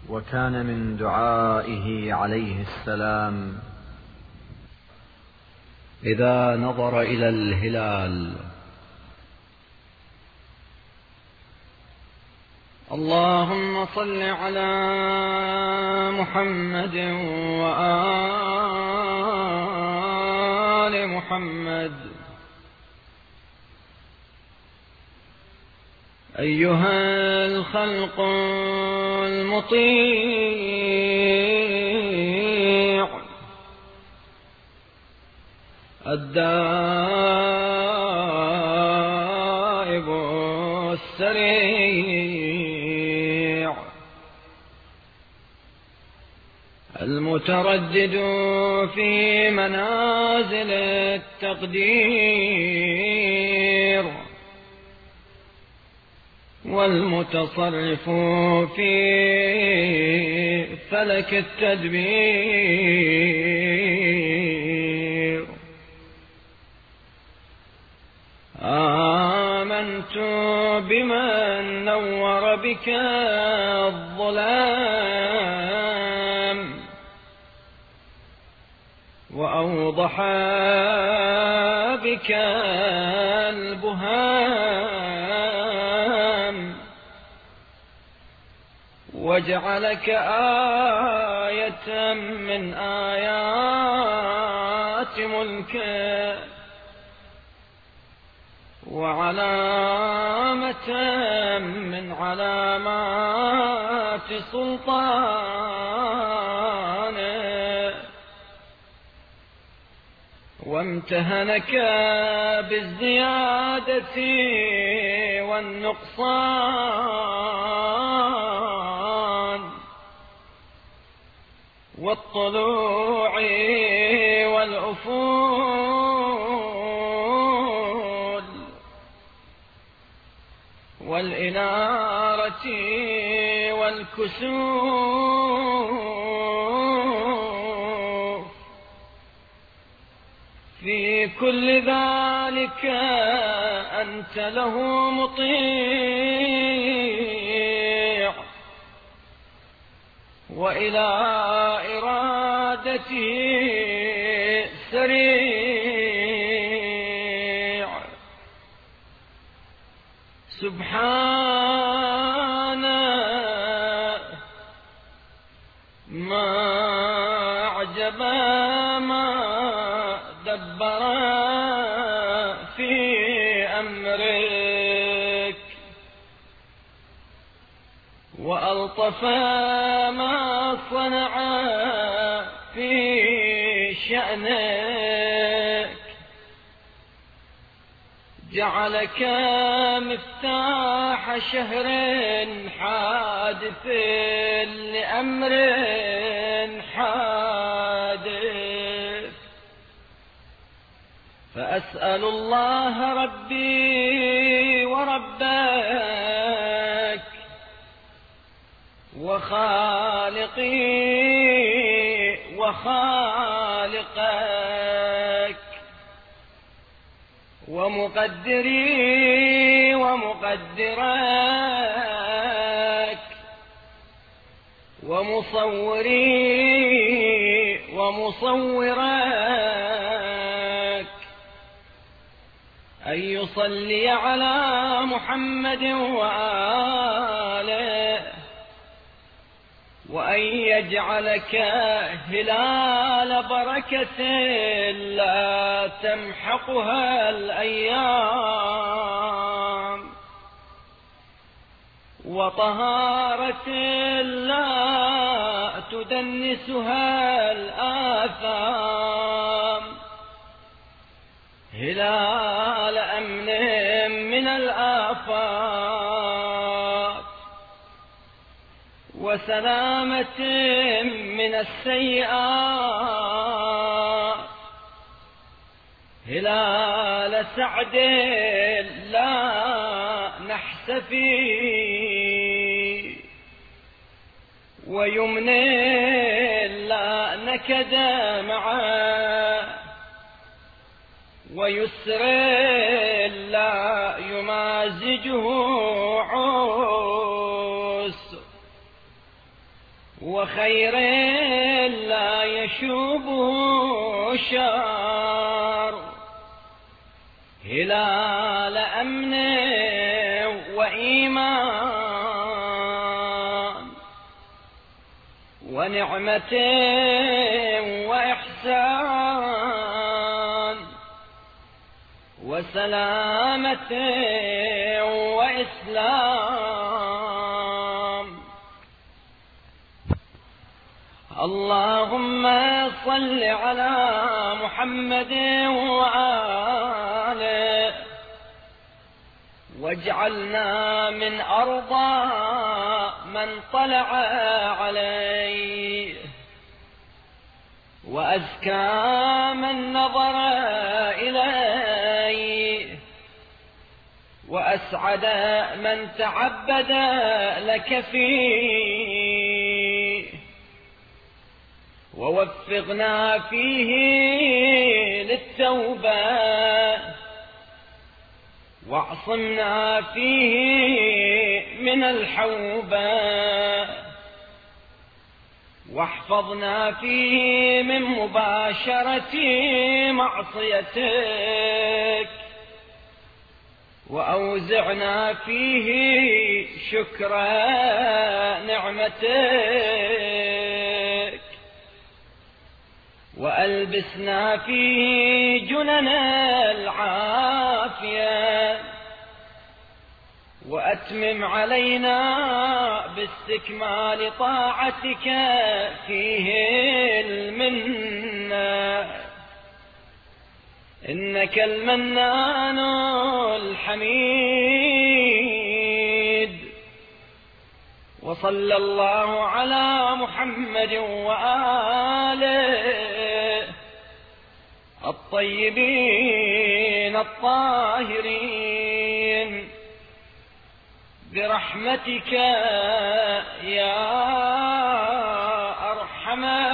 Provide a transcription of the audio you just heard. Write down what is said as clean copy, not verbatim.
وكان من دعائه عليه السلام إذا نظر إلى الهلال: اللهم صل على محمد وآل محمد. أيها الخلق المطيع الدائب السريع المتردد في منازل التقدير والمتصرف في فلك التدبير. آمنت بمن نور بك الظلام وأوضح بك البهام وجعلك آية من آيات ملكه وعلامة من علامات سلطانه وامتهنك بالزيادة والنقصان والطلوع والأفول والإنارة والكسوف. في كل ذلك أنت له مطيع وإلى إرادته سريع. سبحانه ما أعجب ما دبر في أمرك وألطف ما صنع في شأنك. جعلك مفتاح شهر حادث لأمر حادث. فأسأل الله ربي وربك وخالقي وخالقك ومقدري ومقدرك ومصوري ومصورك أن يصلي على محمد وآله وأن يجعلك هلال بركة لا تمحقها الأيام وطهارة لا تدنسها الآثام. هلال أمن من الآفات وسلامة من السيئات. هلال سعد لا نحس فيه ويمن لا نكد معه ويسر لا يمازجه عسر وخير لا يشوبه شر، هلال أمن وإيمان ونعمة وإحسان وسلامة وإسلام. اللهم صل على محمد وآله واجعلنا من أرضى من طلع عليه وأزكى من نظر إليه وأسعد من تعبد لك فيه، ووفقنا فيه للتوبة واعصمنا فيه من الحوبة واحفظنا فيه من مباشرة معصيتك، وأوزعنا فيه شكر نعمتك، وألبسنا فيه جنن العافية، وأتمم علينا باستكمال طاعتك فيه المنة، إنك المنان الحميد. وصلى الله على محمد وآله الطيبين الطاهرين برحمتك يا أرحم